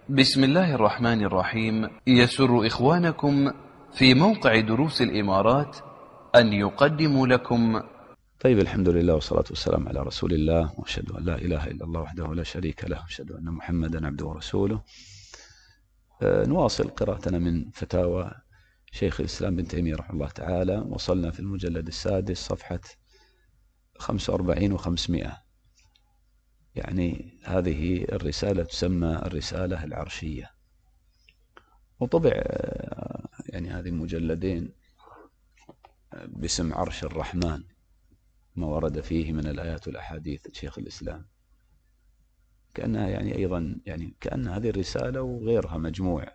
بسم الله الرحمن الرحيم. يسر إخوانكم في موقع دروس الإمارات أن يقدموا لكم. طيب، الحمد لله والصلاة والسلام على رسول الله، وأشهد أن لا إله إلا الله وحده لا شريك له، وأشهد أن محمدا عبده ورسوله. نواصل قراءتنا من فتاوى شيخ الإسلام بن تيمية رحمه الله تعالى. وصلنا في المجلد السادس صفحة 45 و500. يعني هذه الرسالة تسمى الرسالة العرشية، وطبع يعني هذه المجلدين باسم عرش الرحمن، ما ورد فيه من الآيات والأحاديث شيخ الإسلام. كأنها يعني أيضا كأن هذه الرسالة وغيرها مجموع،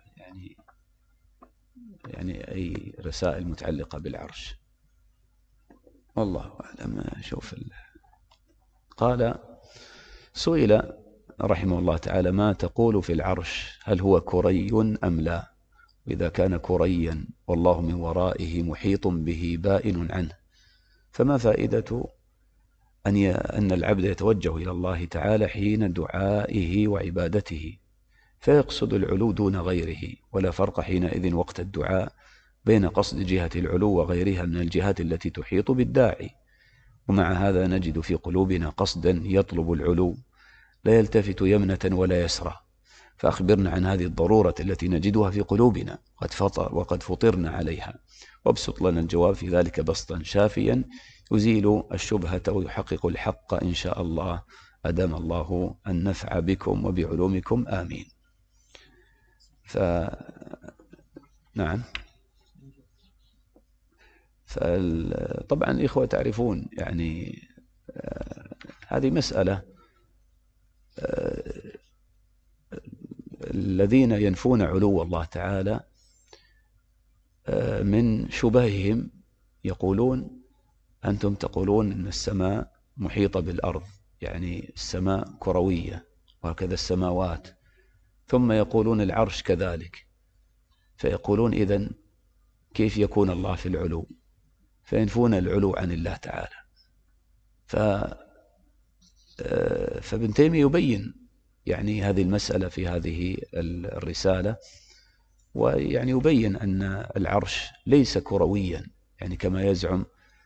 يعني أي رسائل متعلقة بالعرش، والله أعلم. شوف قال: سئل رحمه الله تعالى: ما تقول في العرش؟ هل هو كري أم لا؟ وإذا كان كريا والله من ورائه محيط به بائن عنه، فما فائدة أن العبد يتوجه إلى الله تعالى حين دعائه وعبادته فيقصد العلو دون غيره؟ ولا فرق حينئذ وقت الدعاء بين قصد جهة العلو وغيرها من الجهات التي تحيط بالداعي. ومع هذا نجد في قلوبنا قصدا يطلب العلو، لا يلتفت يمنة ولا يسرى. فأخبرنا عن هذه الضرورة التي نجدها في قلوبنا وقد فطرنا عليها، وابسط لنا الجواب في ذلك بسطا شافيا يزيل الشبهة ويحقق الحق إن شاء الله، أدام الله النفع بكم وبعلومكم، آمين. نعم. طبعا الإخوة تعرفون هذه مسألة. الذين ينفون علو الله تعالى من شبههم يقولون: أنتم تقولون أن السماء محيطة بالأرض، يعني السماء كروية وهكذا السماوات، ثم يقولون العرش كذلك، فيقولون إذن كيف يكون الله في العلو؟ فينفون العلو عن الله تعالى. فابن تيمية يبين هذه المسألة في هذه الرسالة، يبين أن العرش ليس كرويا كما يزعم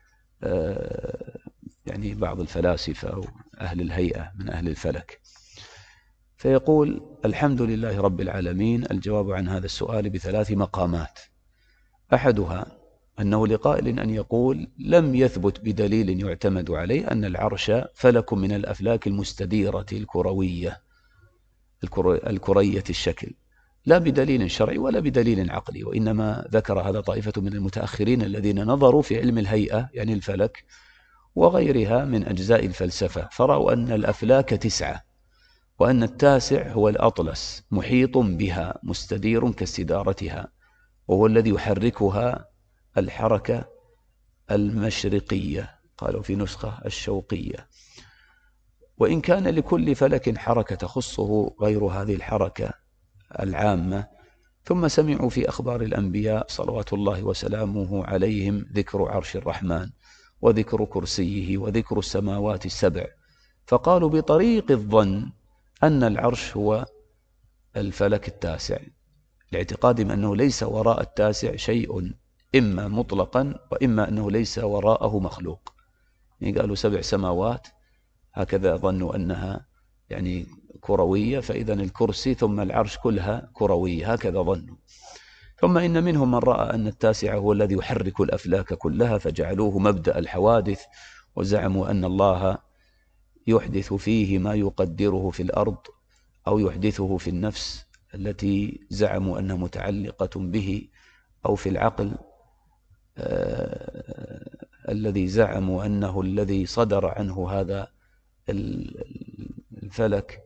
بعض الفلاسفة أو أهل الهيئة من أهل الفلك. فيقول: الحمد لله رب العالمين. الجواب عن هذا السؤال ب3 مقامات. أحدها أنه لقائل أن يقول: لم يثبت بدليل يعتمد عليه أن العرش فلك من الأفلاك المستديرة الكرية الشكل، لا بدليل شرعي ولا بدليل عقلي، وإنما ذكر هذا طائفة من المتأخرين الذين نظروا في علم الهيئة الفلك وغيرها من أجزاء الفلسفة، فرأوا أن الأفلاك 9، وأن التاسع هو الأطلس محيط بها مستدير كاستدارتها، وهو الذي يحركها الحركة المشرقية، قالوا في نسخة الشوقية. وإن كان لكل فلك حركة تخصه غير هذه الحركة العامة. ثم سمعوا في أخبار الأنبياء صلوات الله وسلامه عليهم ذكر عرش الرحمن وذكر كرسيه وذكر السماوات ال7، فقالوا بطريق الظن أن العرش هو الفلك التاسع، لاعتقادهم أنه ليس وراء التاسع شيء، إما مطلقا وإما أنه ليس وراءه مخلوق. قالوا 7 سماوات، هكذا ظنوا أنها كروية، فإذا الكرسي ثم العرش كلها كروية، هكذا ظنوا. ثم إن منهم من رأى أن التاسع هو الذي يحرك الأفلاك كلها، فجعلوه مبدأ الحوادث، وزعموا أن الله يحدث فيه ما يقدره في الأرض أو يحدثه في النفس التي زعموا أنها متعلقة به، أو في العقل الذي زعموا أنه الذي صدر عنه هذا الفلك.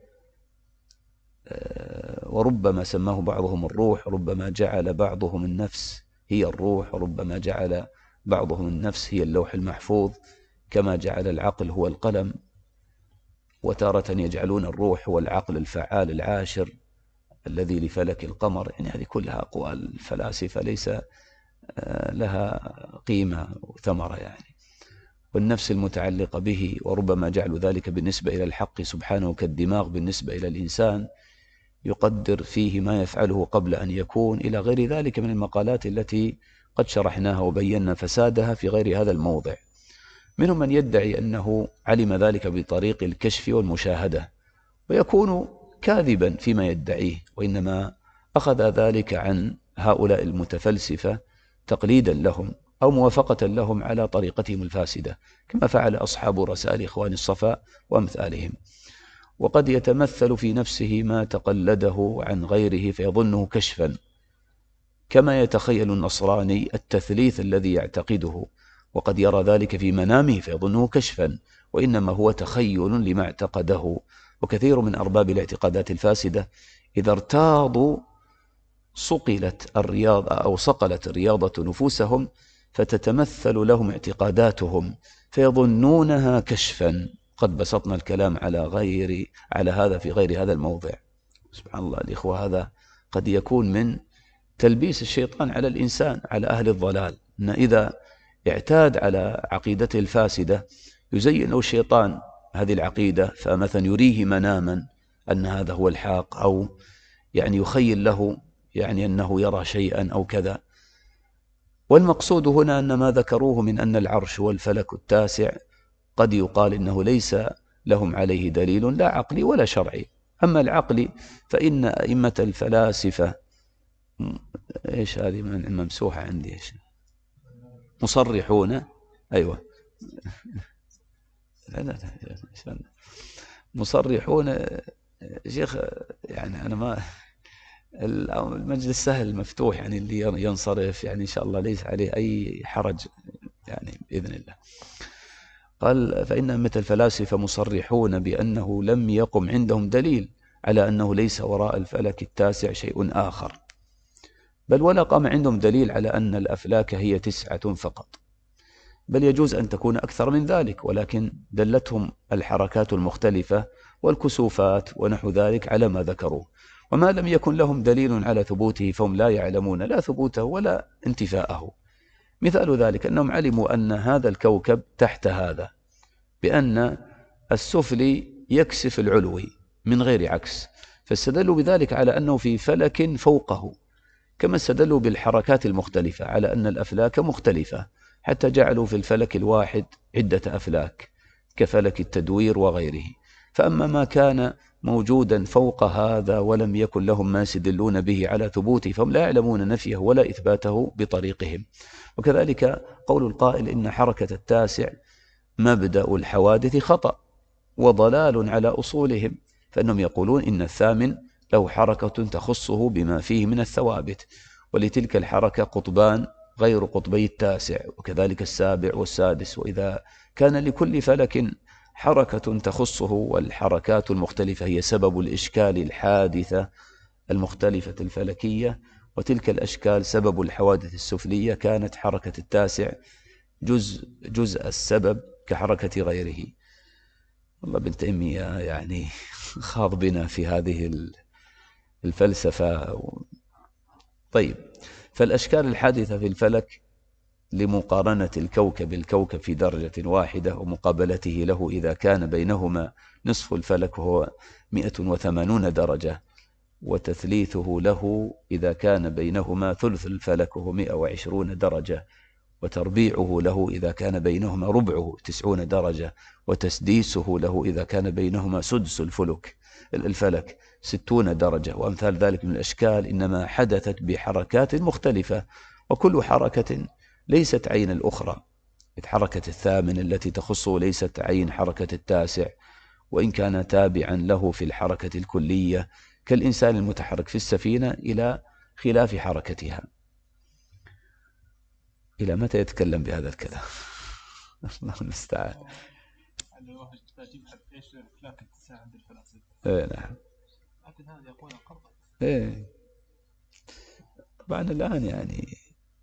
وربما سماه بعضهم الروح، ربما جعل بعضهم النفس هي الروح، وربما جعل بعضهم النفس هي اللوح المحفوظ، كما جعل العقل هو القلم، وتارة يجعلون الروح هو العقل الفعال العاشر الذي لفلك القمر. هذه كلها أقوال الفلاسفة ليس لها قيمة وثمرة والنفس المتعلقة به، وربما جعلوا ذلك بالنسبة إلى الحق سبحانه كالدماغ بالنسبة إلى الإنسان، يقدر فيه ما يفعله قبل أن يكون، إلى غير ذلك من المقالات التي قد شرحناها وبينا فسادها في غير هذا الموضع. منهم من يدعي أنه علم ذلك بطريق الكشف والمشاهدة، ويكون كاذبا فيما يدعيه، وإنما أخذ ذلك عن هؤلاء المتفلسفة تقليدا لهم أو موافقة لهم على طريقتهم الفاسدة، كما فعل أصحاب رسائل إخوان الصفا وأمثالهم. وقد يتمثل في نفسه ما تقلده عن غيره فيظنه كشفا، كما يتخيل النصراني التثليث الذي يعتقده، وقد يرى ذلك في منامه فيظنه كشفا، وإنما هو تخيل لما اعتقده. وكثير من أرباب الاعتقادات الفاسدة إذا ارتاضوا صقلت الرياضة نفوسهم، فتتمثل لهم اعتقاداتهم فيظنونها كشفا. قد بسطنا الكلام على هذا في غير هذا الموضع. سبحان الله الإخوة، هذا قد يكون من تلبيس الشيطان على الإنسان، على أهل الضلال، أن إذا اعتاد على عقيدته الفاسدة يزين له الشيطان هذه العقيدة، فمثلا يريه مناما أن هذا هو الحق، أو يعني يخيل له يعني أنه يرى شيئا أو كذا. والمقصود هنا أن ما ذكروه من أن العرش والفلك التاسع قد يقال إنه ليس لهم عليه دليل لا عقلي ولا شرعي. أما العقلي فإن أئمة الفلاسفة، إيش هذه ممسوحة عندي، إيش مصرحون، أيوة لا مصرحون شيخ، يعني أنا ما المجلس سهل مفتوح، يعني اللي ينصرف يعني إن شاء الله ليس عليه أي حرج يعني بإذن الله. قال فإن أئمة الفلاسفة مصرحون بأنه لم يقم عندهم دليل على أنه ليس وراء الفلك التاسع شيء آخر، بل ولا قام عندهم دليل على أن الأفلاك هي 9 فقط، بل يجوز أن تكون أكثر من ذلك، ولكن دلتهم الحركات المختلفة والكسوفات ونحو ذلك على ما ذكروه. وما لم يكن لهم دليل على ثبوته فهم لا يعلمون لا ثبوته ولا انتفاءه. مثال ذلك أنهم علموا أن هذا الكوكب تحت هذا، بأن السفلي يكسف العلوي من غير عكس، فاستدلوا بذلك على أنه في فلك فوقه، كما استدلوا بالحركات المختلفة على أن الأفلاك مختلفة، حتى جعلوا في الفلك الواحد عدة أفلاك كفلك التدوير وغيره. فأما ما كان موجودا فوق هذا ولم يكن لهم ما يستدلون به على ثبوته فهم لا يعلمون نفيه ولا إثباته بطريقهم. وكذلك قول القائل إن حركة التاسع مبدأ الحوادث خطأ وضلال على أصولهم، فإنهم يقولون إن الثامن له حركة تخصه بما فيه من الثوابت، ولتلك الحركة قطبان غير قطبي التاسع، وكذلك السابع والسادس. وإذا كان لكل فلك حركة تخصه، والحركات المختلفة هي سبب الإشكال الحادثة المختلفة الفلكية، وتلك الأشكال سبب الحوادث السفلية، كانت حركة التاسع جزء السبب كحركة غيره. والله ابن تيمية يعني خاض بنا في هذه الفلسفة. طيب، فالأشكال الحادثة في الفلك لمقارنة الكوكب في درجة واحدة ومقابلته له إذا كان بينهما نصف الفلك وهو 180 درجة، وتثليثه له إذا كان بينهما ثلث الفلك وهو 120 درجة، وتربيعه له إذا كان بينهما ربعه 90 درجة، وتسديسه له إذا كان بينهما سدس الفلك 60 درجة، وأمثال ذلك من الأشكال إنما حدثت بحركات مختلفة، وكل حركة ليست عين الأخرى. حركة الثامن التي تخصه ليست عين حركة التاسع، وإن كان تابعا له في الحركة الكلية كالإنسان المتحرك في السفينة إلى خلاف حركتها. إلى متى يتكلم بهذا الكلام؟ الله المستعان. نعم. طبعا الآن يعني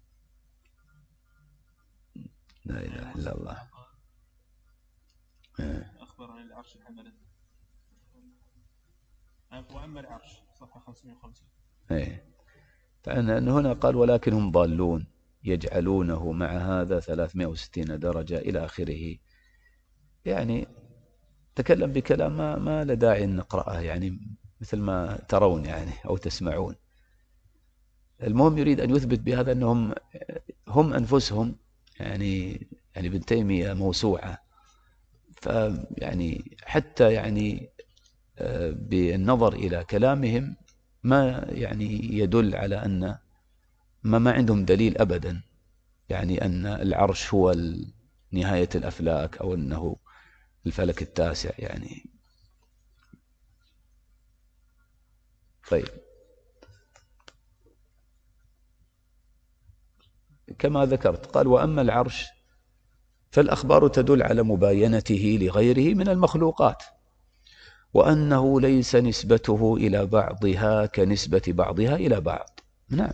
لا إله إلا الله. أخبر عن العرش الحملة، وأما العرش صفحة 550. فأن هنا قال ولكن هم ضالون يجعلونه مع هذا 360 درجة إلى آخره. يعني تكلم بكلام ما لا داعي أن نقرأه، يعني مثل ما ترون يعني أو تسمعون. المهم يريد أن يثبت بهذا أنهم هم أنفسهم يعني ابن تيمية موسوعة، فيعني حتى يعني بالنظر إلى كلامهم ما يعني يدل على أن ما عندهم دليل أبدا يعني أن العرش هو نهاية الأفلاك أو أنه الفلك التاسع يعني. طيب، كما ذكرت قال وأما العرش فالأخبار تدل على مباينته لغيره من المخلوقات، وأنه ليس نسبته إلى بعضها كنسبة بعضها إلى بعض. نعم،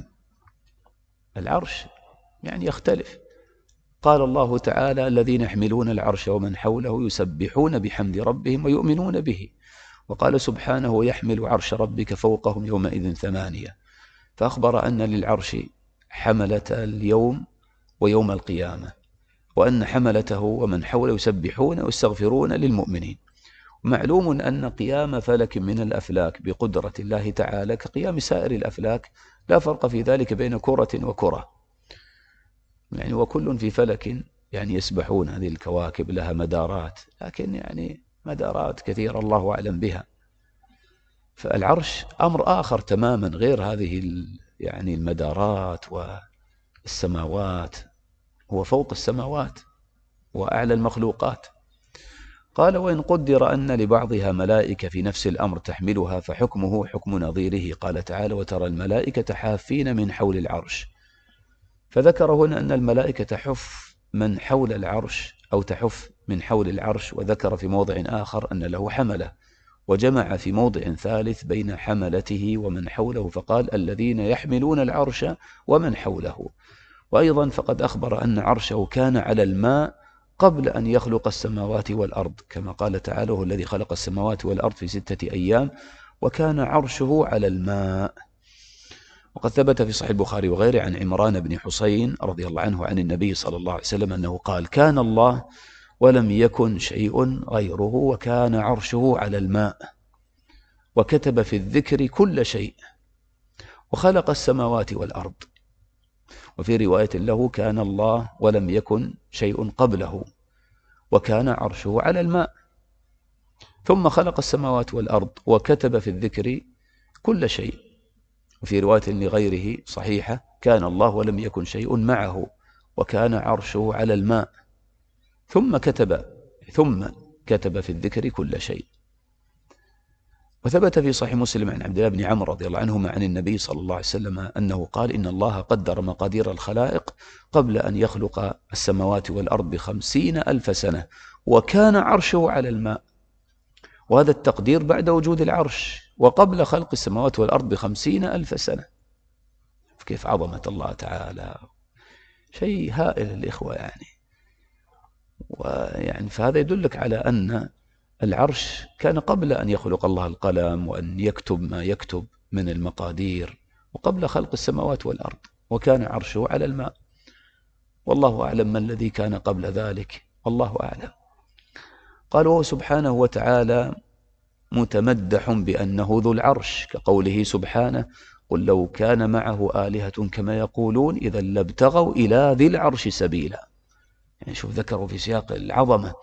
العرش يعني يختلف. قال الله تعالى الذين يحملون العرش ومن حوله يسبحون بحمد ربهم ويؤمنون به. وقال سبحانه يحمل عرش ربك فوقهم يومئذ 8، فأخبر أن للعرش حملة اليوم ويوم القيامة، وأن حملته ومن حوله يسبحون ويستغفرون للمؤمنين. معلوم أن قيام فلك من الأفلاك بقدرة الله تعالى كقيام سائر الأفلاك، لا فرق في ذلك بين كرة وكرة يعني، وكل في فلك يعني يسبحون. هذه الكواكب لها مدارات، لكن يعني مدارات كثيرة الله أعلم بها. فالعرش أمر آخر تماما غير هذه يعني المدارات والسماوات، هو فوق السماوات وأعلى المخلوقات. قال وإن قدر أن لبعضها ملائكة في نفس الأمر تحملها فحكمه حكم نظيره. قال تعالى وترى الملائكة حافين من حول العرش، فذكر هنا أن الملائكة تحف من حول العرش أو تحف من حول العرش، وذكر في موضع آخر أن له حملة، وجمع في موضع ثالث بين حملته ومن حوله فقال الذين يحملون العرش ومن حوله. وأيضا فقد أخبر أن عرشه كان على الماء قبل أن يخلق السماوات والأرض، كما قال تعالى هو الذي خلق السماوات والأرض في 6 أيام وكان عرشه على الماء. وقد ثبت في صحيح البخاري وغيره عن عمران بن حسين رضي الله عنه عن النبي صلى الله عليه وسلم أنه قال كان الله ولم يكن شيء غيره وكان عرشه على الماء، وكتب في الذكر كل شيء وخلق السماوات والأرض. وفي رواية له كان الله ولم يكن شيء قبله وكان عرشه على الماء، ثم خلق السماوات والأرض وكتب في الذكر كل شيء. وفي رواية لغيره صحيحة كان الله ولم يكن شيء معه وكان عرشه على الماء، ثم كتب في الذكر كل شيء. وثبت في صحيح مسلم عن عبد الله بن عمرو رضي الله عنهما عن النبي صلى الله عليه وسلم أنه قال إن الله قدر مقادير الخلائق قبل أن يخلق السماوات والأرض ب50,000 سنة وكان عرشه على الماء. وهذا التقدير بعد وجود العرش وقبل خلق السماوات والأرض ب50,000 سنة. كيف عظمة الله تعالى، شيء هائل الإخوة يعني. ويعني فهذا يدلك على أن العرش كان قبل أن يخلق الله القلم وأن يكتب ما يكتب من المقادير، وقبل خلق السماوات والأرض، وكان عرشه على الماء. والله أعلم ما الذي كان قبل ذلك، والله أعلم. قال وهو سبحانه وتعالى متمدح بأنه ذو العرش، كقوله سبحانه قل لو كان معه آلهة كما يقولون إذا لابتغوا إلى ذي العرش سبيلا. يعني شوف ذكروا في سياق العظمة.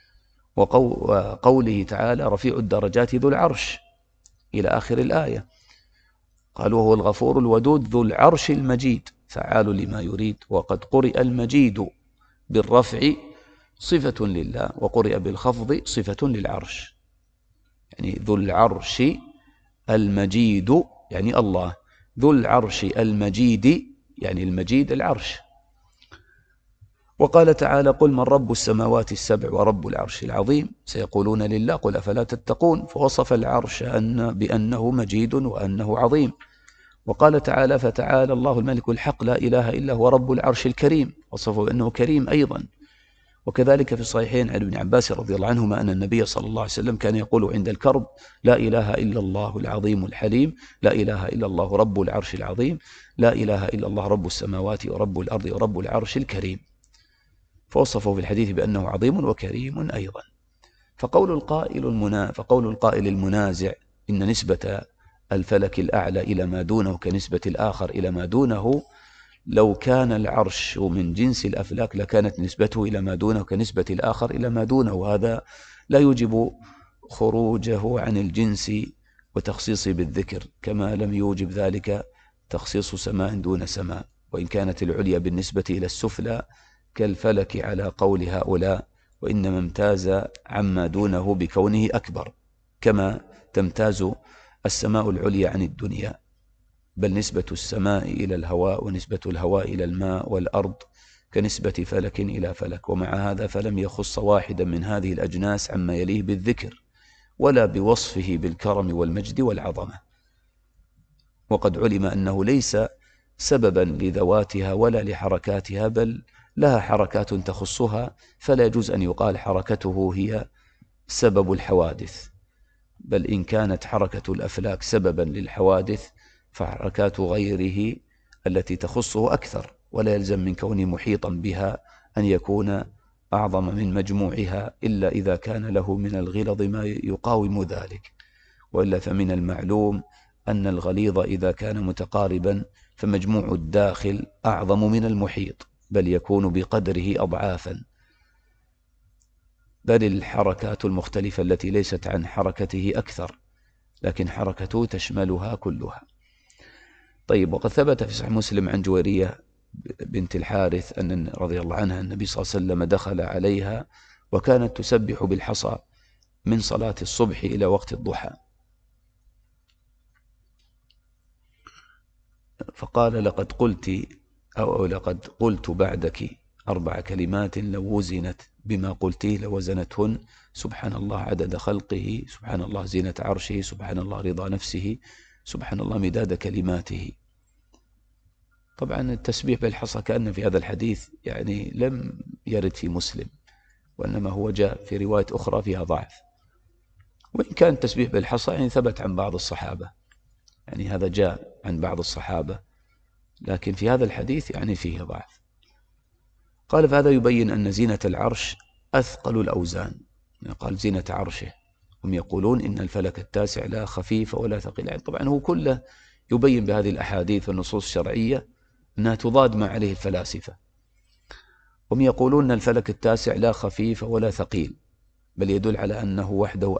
وقوله تعالى رفيع الدرجات ذو العرش إلى آخر الآية. قال وهو الغفور الودود ذو العرش المجيد فعال لما يريد. وقد قرئ المجيد بالرفع صفة لله وقرئ بالخفض صفة للعرش، يعني ذو العرش المجيد يعني الله، ذو العرش المجيد يعني المجيد العرش. وقال تعالى قل من رب السماوات السبع ورب العرش العظيم سيقولون لله قل أفلا تتقون، فوصف العرش بأنه مجيد وأنه عظيم. وقال تعالى فتعالى الله الملك الحق لا إله إلا هو رب العرش الكريم، وصفه بأنه كريم أيضا. وكذلك في الصحيحين عن ابن عباس رضي الله عنهما أن النبي صلى الله عليه وسلم كان يقول عند الكرب لا إله إلا الله العظيم الحليم، لا إله إلا الله رب العرش العظيم، لا إله إلا الله رب السماوات ورب الأرض ورب العرش الكريم، فوصفه في الحديث بأنه عظيم وكريم أيضا. فقول القائل المنازع إن نسبة الفلك الأعلى إلى ما دونه كنسبة الآخر إلى ما دونه. لو كان العرش من جنس الأفلاك لكانت نسبته إلى ما دونه كنسبة الآخر إلى ما دونه، وهذا لا يوجب خروجه عن الجنس وتخصيصه بالذكر، كما لم يوجب ذلك تخصيص سماء دون سماء، وإن كانت العليا بالنسبة إلى السفلى كالفلك على قول هؤلاء، وإنما امتاز عما دونه بكونه أكبر، كما تمتاز السماء العليا عن الدنيا. بل نسبة السماء إلى الهواء ونسبة الهواء إلى الماء والأرض كنسبة فلك إلى فلك، ومع هذا فلم يخص واحدا من هذه الأجناس عما يليه بالذكر ولا بوصفه بالكرم والمجد والعظمة. وقد علم أنه ليس سببا لذواتها ولا لحركاتها، بل لها حركات تخصها، فلا يجوز أن يقال حركته هي سبب الحوادث، بل إن كانت حركة الأفلاك سببا للحوادث فحركات غيره التي تخصه أكثر، ولا يلزم من كونه محيطا بها أن يكون أعظم من مجموعها، إلا إذا كان له من الغلظ ما يقاوم ذلك، وإلا فمن المعلوم أن الغليظ إذا كان متقاربا فمجموع الداخل أعظم من المحيط، بل يكون بقدره أضعافا، بل الحركات المختلفة التي ليست عن حركته أكثر، لكن حركته تشملها كلها. طيب، وقد ثبت في صحيح مسلم عن جويرية بنت الحارث أن رضي الله عنها النبي صلى الله عليه وسلم دخل عليها وكانت تسبح بالحصى من صلاة الصبح إلى وقت الضحى، فقال لقد قلت أو لقد قلت بعدك 4 كلمات لو وزنت بما قلتيه لوزنتهن: سبحان الله عدد خلقه، سبحان الله زينة عرشه، سبحان الله رضا نفسه، سبحان الله مداد كلماته. طبعا التسبيح بالحصى كأن في هذا الحديث يعني لم يرد في مسلم، وإنما هو جاء في رواية أخرى فيها ضعف، وإن كان التسبيح بالحصى يعني ثبت عن بعض الصحابة، يعني هذا جاء عن بعض الصحابة، لكن في هذا الحديث يعني فيه ضعف. قال فهذا يبين أن زينة العرش أثقل الأوزان، قال زينة عرشه، هم يقولون إن الفلك التاسع لا خفيف ولا ثقيل، يعني طبعا هو كله يبين بهذه الأحاديث والنصوص الشرعية أنها تضاد ما عليه الفلاسفة. هم يقولون أن الفلك التاسع لا خفيف ولا ثقيل، بل يدل على أنه وحده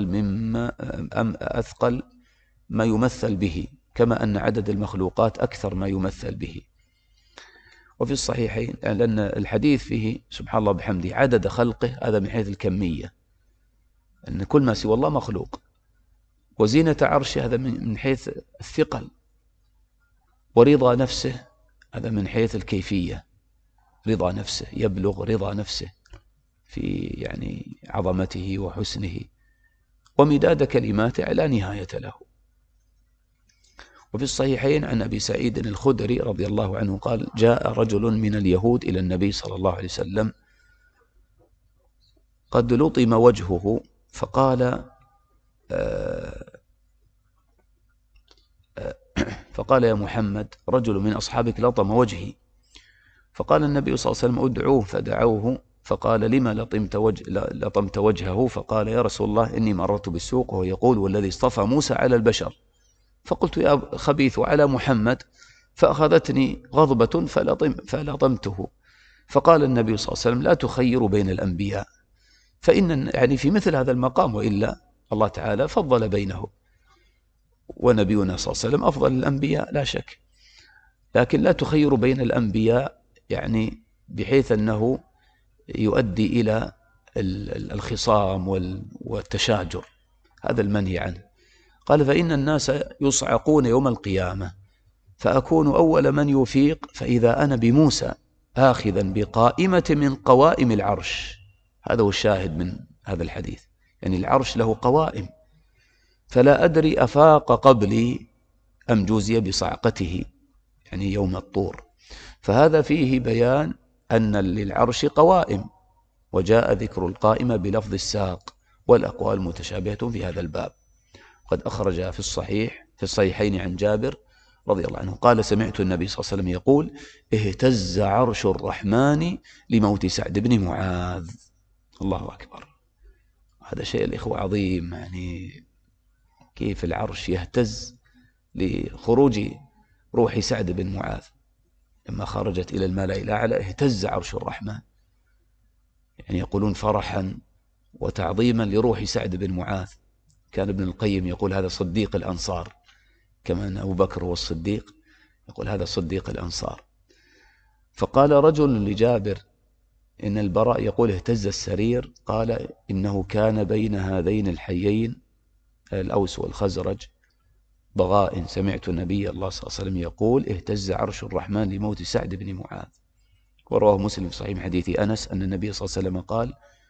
أثقل ما يمثل به، كما أن عدد المخلوقات أكثر ما يمثل به. وفي الصحيحين لأن الحديث فيه سبحان الله بحمده عدد خلقه، هذا من حيث الكمية، أن كل ما سوى الله مخلوق، وزينة عرشه هذا من حيث الثقل، ورضا نفسه هذا من حيث الكيفية، رضا نفسه يبلغ رضا نفسه في يعني عظمته وحسنه، ومداد كلماته لا نهاية له. وفي الصحيحين عن أبي سعيد الخدري رضي الله عنه قال: جاء رجل من اليهود إلى النبي صلى الله عليه وسلم قد لطم وجهه، فقال يا محمد رجل من أصحابك لطم وجهي، فقال النبي صلى الله عليه وسلم ادعوه، فدعوه، فقال لما لطمت وجهه؟ فقال يا رسول الله إني مررت بالسوق وهو يقول والذي اصطفى موسى على البشر، فقلت يا خبيث وعلى محمد، فأخذتني غضبة فلطمته. فقال النبي صلى الله عليه وسلم لا تخير بين الأنبياء، فإن يعني في مثل هذا المقام وإلا الله تعالى فضل بينه، ونبينا صلى الله عليه وسلم أفضل الأنبياء لا شك، لكن لا تخير بين الأنبياء يعني بحيث أنه يؤدي إلى الخصام والتشاجر، هذا المنهي عنه. قال فإن الناس يصعقون يوم القيامة فأكون أول من يفيق، فإذا أنا بموسى آخذا بقائمة من قوائم العرش. هذا هو الشاهد من هذا الحديث، يعني العرش له قوائم، فلا أدري أفاق قبلي أم جوزي بصعقته، يعني يوم الطور. فهذا فيه بيان أن للعرش قوائم، وجاء ذكر القائمة بلفظ الساق، والأقوال متشابهة في هذا الباب. قد أخرج في الصحيحين عن جابر رضي الله عنه قال سمعت النبي صلى الله عليه وسلم يقول اهتز عرش الرحمن لموت سعد بن معاذ. الله أكبر، هذا شيء الإخوة عظيم، يعني كيف العرش يهتز لخروج روح سعد بن معاذ لما خرجت إلى الملأ الأعلى، اهتز عرش الرحمن. يعني يقولون فرحا وتعظيما لروح سعد بن معاذ. كان ابن القيم يقول هذا صديق الأنصار، كما أن أبو بكر هو الصديق، يقول هذا صديق الأنصار. فقال رجل لجابر إن البراء يقول اهتز السرير، قال إنه كان بين هذين الحيين الأوس والخزرج ضغائن، سمعت النبي الله صلى الله عليه وسلم يقول اهتز عرش الرحمن لموت سعد بن معاذ. ورواه مسلم في صحيح حديث أنس أن النبي صلى الله عليه وسلم قال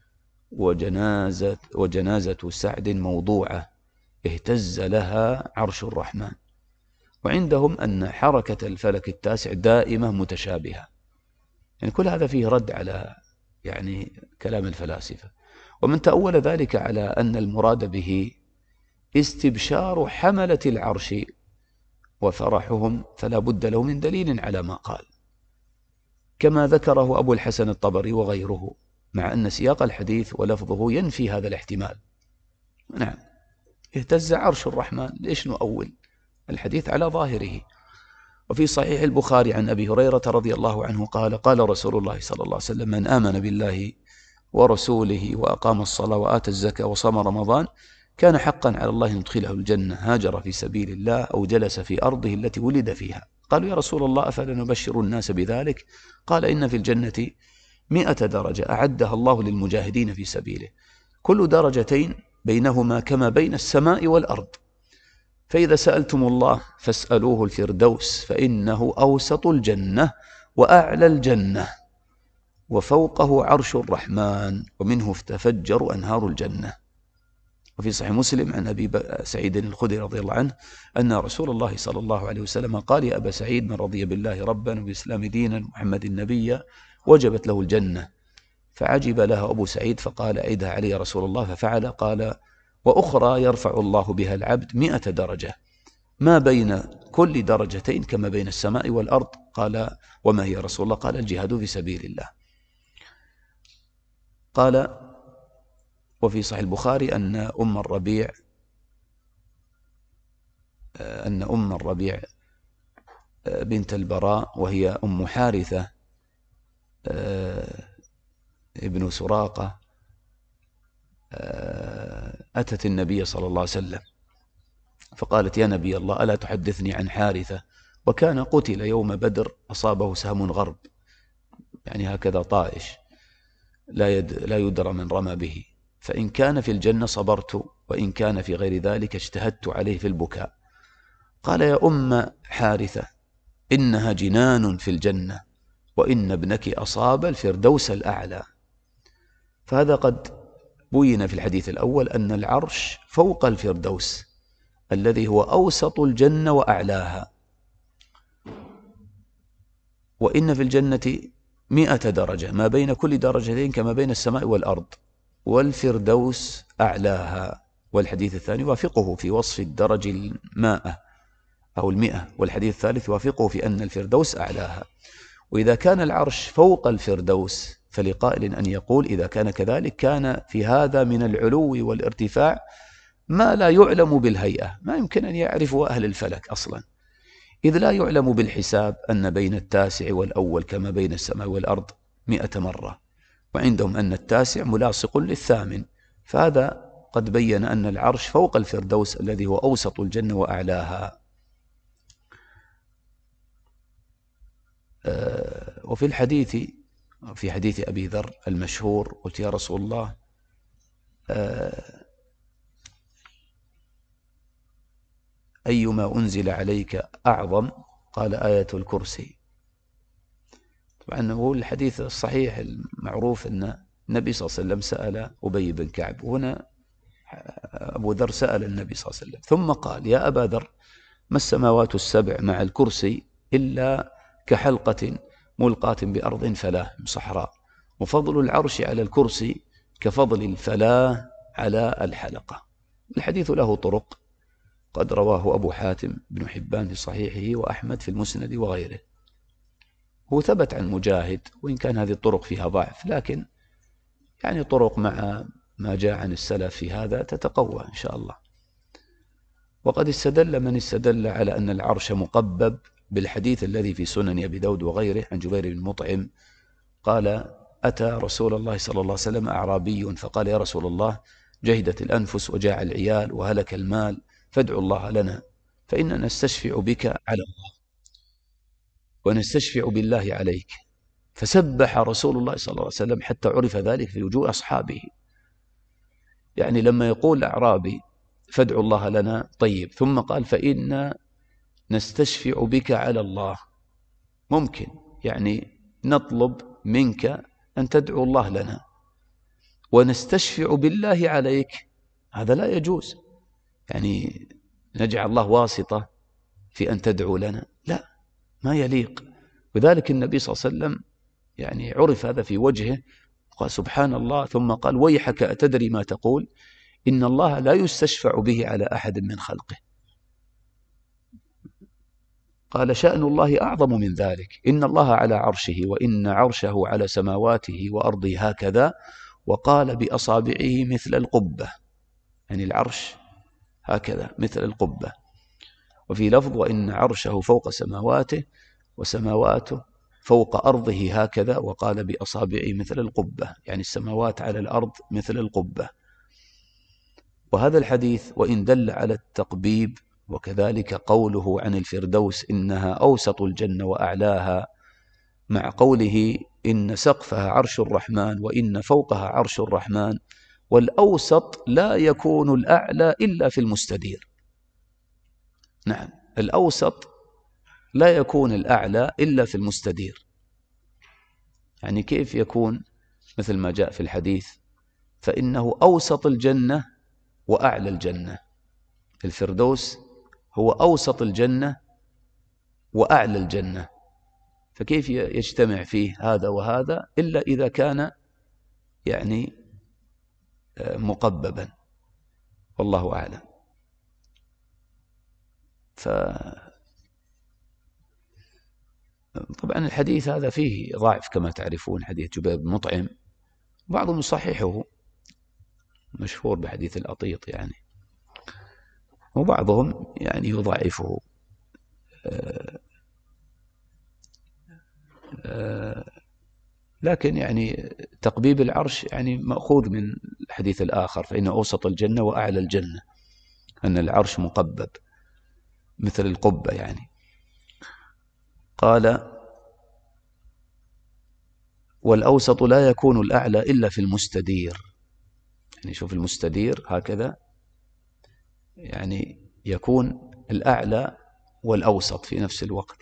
وجنازة سعد موضوعة اهتز لها عرش الرحمن. وعندهم أن حركة الفلك التاسع دائمة متشابهة. يعني كل هذا فيه رد على يعني كلام الفلاسفة. ومن تأول ذلك على أن المراد به استبشار حملة العرش وفرحهم، فلا بد له من دليل على ما قال، كما ذكره أبو الحسن الطبري وغيره، مع أن سياق الحديث ولفظه ينفي هذا الاحتمال. نعم، اهتز عرش الرحمن، ليش نؤول الحديث على ظاهره؟ وفي صحيح البخاري عن أبي هريرة رضي الله عنه قال قال رسول الله صلى الله عليه وسلم من آمن بالله ورسوله وأقام الصلاة وآتى الزكاة وصام رمضان كان حقا على الله أن يدخله الجنة، هاجر في سبيل الله أو جلس في أرضه التي ولد فيها. قالوا يا رسول الله أفلا نبشر الناس بذلك؟ قال إن في الجنة 100 درجة أعدها الله للمجاهدين في سبيله، كل درجتين بينهما كما بين السماء والأرض، فإذا سألتم الله فاسألوه الفردوس فإنه أوسط الجنة وأعلى الجنة وفوقه عرش الرحمن ومنه تفجر أنهار الجنة. وفي صحيح مسلم عن أبي سعيد الخدري رضي الله عنه أن رسول الله صلى الله عليه وسلم قال يا أبا سعيد من رضي بالله ربا وبالإسلام دينا محمد نبيا وجبت له الجنة. فعجب لها أبو سعيد فقال أعدها علي يا رسول الله، ففعل. قال وأخرى يرفع الله بها العبد 100 درجة ما بين كل درجتين كما بين السماء والأرض. قال وما هي يا رسول الله؟ قال الجهاد في سبيل الله. قال وفي صحيح البخاري أن أم الربيع بنت البراء وهي أم حارثة ابن سراقة أتت النبي صلى الله عليه وسلم فقالت يا نبي الله ألا تحدثني عن حارثة، وكان قتل يوم بدر أصابه سهم غرب، يعني هكذا طائش لا يدرى من رمى به، فإن كان في الجنة صبرت وإن كان في غير ذلك اجتهدت عليه في البكاء. قال يا أم حارثة إنها جنان في الجنة وإن ابنك أصاب الفردوس الأعلى. فهذا قد بين في الحديث الأول أن العرش فوق الفردوس الذي هو أوسط الجنة وأعلاها، وإن في الجنة 100 درجة ما بين كل درجتين كما بين السماء والأرض، والفردوس أعلاها. والحديث الثاني وافقه في وصف الدرج 100 أو 100، والحديث الثالث وافقه في أن الفردوس أعلاها. وإذا كان العرش فوق الفردوس فلقائل أن يقول إذا كان كذلك كان في هذا من العلو والارتفاع ما لا يعلم بالهيئة، ما يمكن أن يعرفه أهل الفلك أصلا، إذ لا يعلم بالحساب أن بين التاسع والأول كما بين السماء والأرض 100 مرة، وعندهم أن التاسع ملاصق للثامن. فهذا قد بين أن العرش فوق الفردوس الذي هو أوسط الجنة وأعلاها. وفي الحديث في حديث أبي ذر المشهور قلت يا رسول الله أيما أنزل عليك أعظم؟ قال آية الكرسي. طبعا هو الحديث الصحيح المعروف أن النبي صلى الله عليه وسلم سأل أبي بن كعب، وهنا أبو ذر سأل النبي صلى الله عليه وسلم ثم قال يا أبا ذر ما السماوات السبع مع الكرسي إلا كحلقة ملقاة بأرض فلاة صحراء، وفضل العرش على الكرسي كفضل الفلاة على الحلقة. الحديث له طرق قد رواه أبو حاتم بن حبان في صحيحه وأحمد في المسند وغيره. هو ثبت عن مجاهد وإن كان هذه الطرق فيها ضعف، لكن يعني طرق مع ما جاء عن السلف في هذا تتقوى إن شاء الله. وقد استدل من استدل على أن العرش مقبب بالحديث الذي في سنن أبي داود وغيره عن جبير بن مطعم قال: أتى رسول الله صلى الله عليه وسلم أعرابي فقال: يا رسول الله، جهدت الأنفس وجاع العيال وهلك المال، فادعوا الله لنا، فإننا نستشفع بك على الله ونستشفع بالله عليك. فسبح رسول الله صلى الله عليه وسلم حتى عرف ذلك في وجوه أصحابه. يعني لما يقول أعرابي فادعوا الله لنا، طيب، ثم قال فإنا نستشفع بك على الله، ممكن يعني نطلب منك أن تدعو الله لنا، ونستشفع بالله عليك، هذا لا يجوز، يعني نجعل الله واسطة في أن تدعو لنا، لا، ما يليق. وذلك النبي صلى الله عليه وسلم يعني عرف هذا في وجهه، قال سبحان الله، ثم قال: ويحك أتدري ما تقول؟ إن الله لا يستشفع به على أحد من خلقه. قال: شأن الله أعظم من ذلك، إن الله على عرشه، وإن عرشه على سماواته وأرضه هكذا، وقال بأصابعه مثل القبة، يعني العرش هكذا مثل القبة. وفي لفظ: وإن عرشه فوق سماواته وسماواته فوق أرضه هكذا، وقال بأصابعه مثل القبة، يعني السماوات على الأرض مثل القبة. وهذا الحديث وإن دل على التقبيب، وكذلك قوله عن الفردوس إنها أوسط الجنة وأعلاها، مع قوله إن سقفها عرش الرحمن وإن فوقها عرش الرحمن، والأوسط لا يكون الأعلى إلا في المستدير. نعم، الأوسط لا يكون الأعلى إلا في المستدير. يعني كيف يكون؟ مثل ما جاء في الحديث: فإنه أوسط الجنة وأعلى الجنة. الفردوس هو أوسط الجنة وأعلى الجنة، فكيف يجتمع فيه هذا وهذا إلا إذا كان يعني مقببا، والله أعلم. طبعا الحديث هذا فيه ضعف كما تعرفون، حديث جبير بن مطعم، بعضهم يصححه، مشهور بحديث الأطيط يعني، وبعضهم يعني يضعفه. لكن يعني تقبيب العرش يعني مأخوذ من الحديث الآخر: فإن أوسط الجنة وأعلى الجنة، أن العرش مقبب مثل القبة يعني. قال: والأوسط لا يكون الأعلى إلا في المستدير. يعني شوف المستدير هكذا، يعني يكون الأعلى والأوسط في نفس الوقت.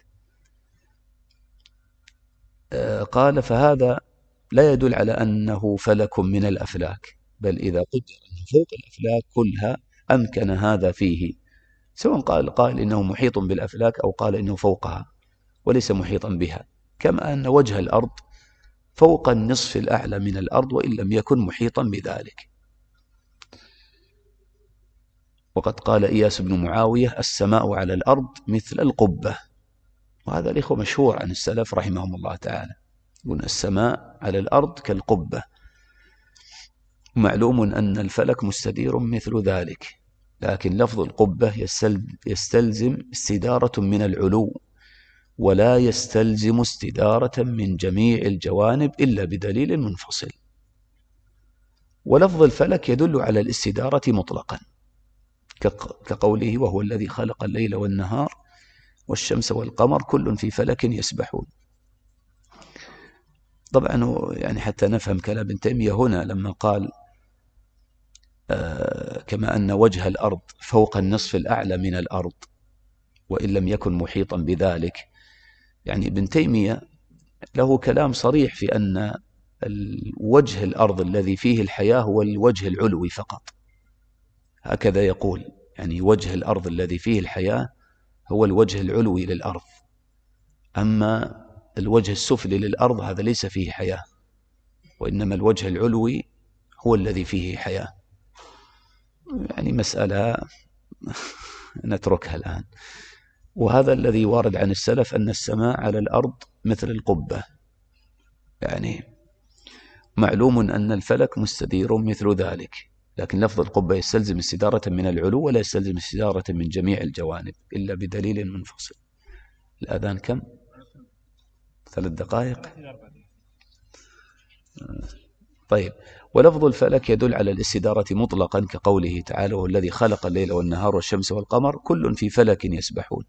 قال: فهذا لا يدل على أنه فلك من الأفلاك، بل إذا قدر أنه فوق الأفلاك كلها أمكن هذا فيه، سواء قال قائل إنه محيط بالأفلاك أو قال إنه فوقها وليس محيطا بها، كما أن وجه الأرض فوق النصف الأعلى من الأرض وإن لم يكن محيطا بذلك. وقد قال إياس بن معاوية: السماء على الأرض مثل القبة. وهذا الإخوة مشهور عن السلف رحمهم الله تعالى، يقول السماء على الأرض كالقبة. معلوم أن الفلك مستدير مثل ذلك، لكن لفظ القبة يستلزم استدارة من العلو، ولا يستلزم استدارة من جميع الجوانب إلا بدليل منفصل. ولفظ الفلك يدل على الاستدارة مطلقا، كقوله: وهو الذي خلق الليل والنهار والشمس والقمر كل في فلك يسبحون. طبعا يعني حتى نفهم كلام ابن تيمية هنا لما قال كما أن وجه الأرض فوق النصف الأعلى من الأرض وإن لم يكن محيطا بذلك، يعني ابن تيمية له كلام صريح في أن وجه الأرض الذي فيه الحياة هو الوجه العلوي فقط، هكذا يقول، يعني وجه الأرض الذي فيه الحياة هو الوجه العلوي للأرض، أما الوجه السفلي للأرض هذا ليس فيه حياة، وإنما الوجه العلوي هو الذي فيه حياة. يعني مسألة نتركها الآن. وهذا الذي وارد عن السلف أن السماء على الأرض مثل القبة، يعني معلوم أن الفلك مستدير مثل ذلك، لكن لفظ القبة يستلزم استدارة من العلو ولا يستلزم استدارة من جميع الجوانب إلا بدليل منفصل. الأذان كم؟ 3 دقائق. طيب، ولفظ الفلك يدل على الاستدارة مطلقا كقوله تعالى: وهو الذي خلق الليل والنهار والشمس والقمر كل في فلك يسبحون.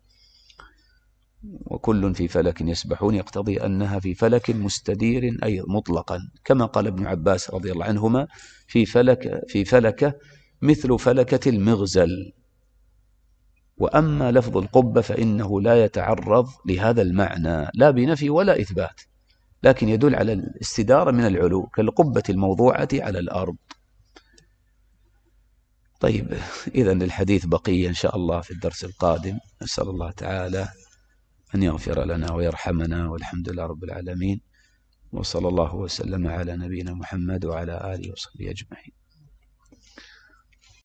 وكل في فلك يسبحون يقتضي أنها في فلك مستدير أي مطلقا، كما قال ابن عباس رضي الله عنهما: في فلك مثل فلكة المغزل. وأما لفظ القبة فإنه لا يتعرض لهذا المعنى لا بنفي ولا إثبات، لكن يدل على الاستدارة من العلو كالقبة الموضوعة على الأرض. طيب، إذن الحديث بقية إن شاء الله في الدرس القادم. نسأل الله تعالى أن يغفر لنا ويرحمنا، والحمد لله رب العالمين، وصلى الله وسلم على نبينا محمد وعلى آله وصحبه أجمعين.